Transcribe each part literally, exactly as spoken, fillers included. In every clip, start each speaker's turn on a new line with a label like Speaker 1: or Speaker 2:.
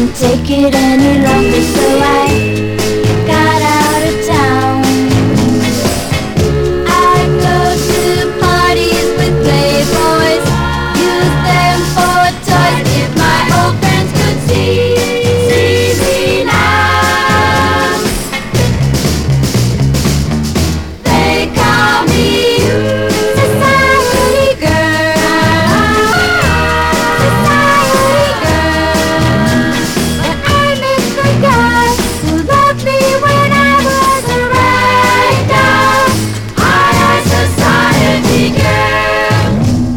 Speaker 1: couldn't take it any longer, so I got out of town. I go to parties with playboys, use them for toys. If my old friends could see, see me now, they call me society girl, society girl. But I miss the guy who loved me when I was a ragdoll. I am society girl.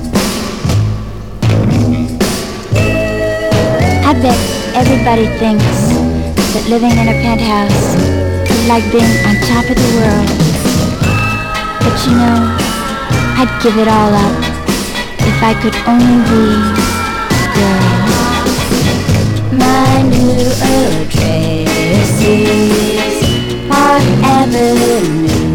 Speaker 1: I bet everybody thinks that living in a penthouse is like being on top of the world. But you know, I'd give it all up if I could only be a girl. My new address is Park Avenue.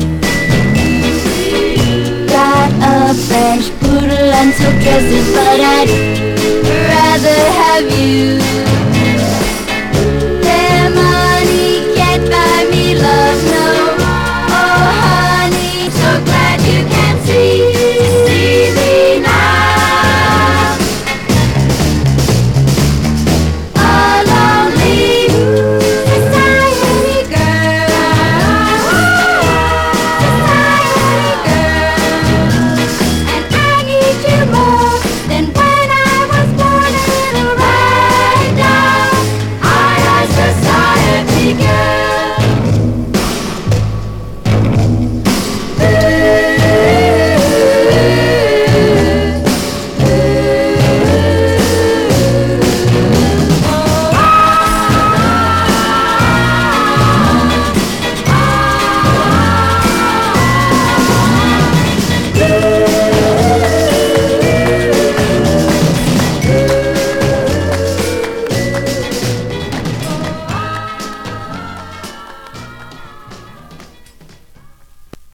Speaker 1: Got a French poodle and some dresses, but I'd rather have you.